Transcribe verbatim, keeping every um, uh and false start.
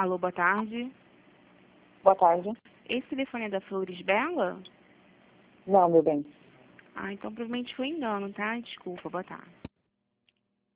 Alô, boa tarde. Boa tarde. Esse telefone é da Flores Bela? Não, meu bem. Ah, então provavelmente foi engano, tá? Desculpa, boa tarde.